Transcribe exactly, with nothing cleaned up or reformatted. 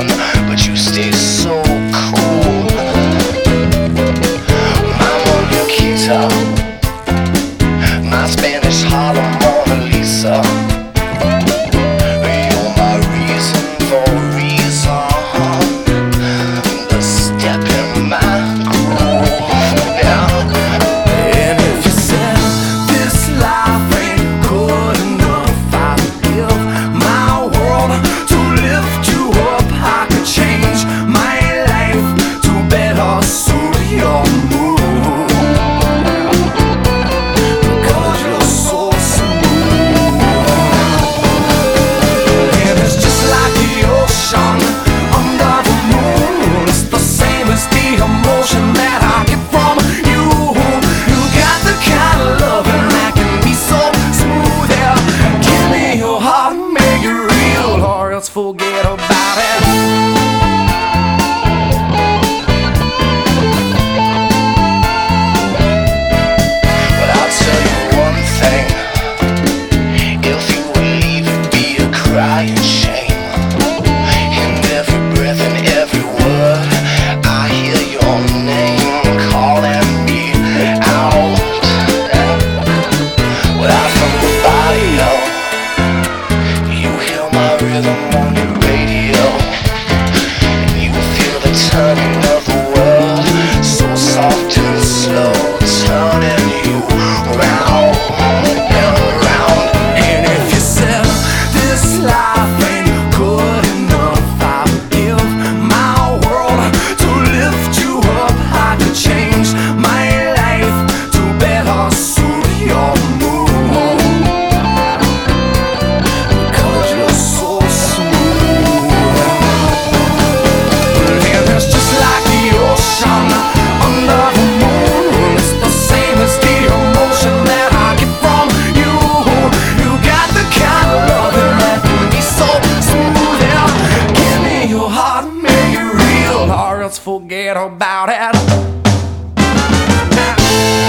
sun, but you stay so cool. My muñequita, my Spanish Harlem Mona Lisa. You're my reason for reason, the step in my groove. Yeah. And if you said this life ain't good enough, I'd give my world to lift you up. I could change my life to better suit your mood, because you're so smooth. And it's just like the ocean under the moon. It's the same as the emotion that I get from you. You got the kind of loving that can be so smooth. Yeah, give me your heart, make it real, or else forget about it. But I'll tell you one thing, if you would leave, it'd be a crying shame. In every breath and every word, I hear your name calling me out. Without from the barrio, you hear my rhythm on your radio, and you feel the turning of the world, so soft and slow, turning you round and round. And if you said this life ain't good enough, I would give my world to lift you up. I could change my life to better suit your mood, because you're so smooth. And it's just like the ocean under the moon. It's the same as the emotion that I get from you. You got the kind of loving that can be so smooth. Yeah, give me your heart, make it real, or else forget about it.